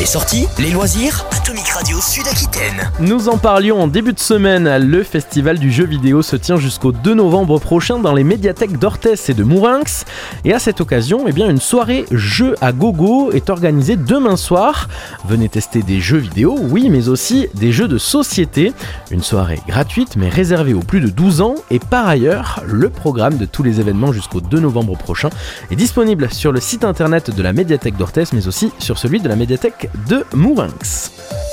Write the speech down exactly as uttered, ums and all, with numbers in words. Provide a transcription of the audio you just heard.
Les sorties, les loisirs, Atomic Radio Sud-Aquitaine. Nous en parlions en début de semaine, le festival du jeu vidéo se tient jusqu'au deux novembre prochain dans les médiathèques d'Orthès et de Mourinx. Et à cette occasion, eh bien, une soirée jeux à gogo est organisée demain soir. Venez tester des jeux vidéo, oui, mais aussi des jeux de société. Une soirée gratuite mais réservée aux plus de douze ans. Et par ailleurs, le programme de tous les événements jusqu'au deux novembre prochain est disponible sur le site internet de la médiathèque d'Orthès mais aussi sur celui de la médiathèque de Mourinx.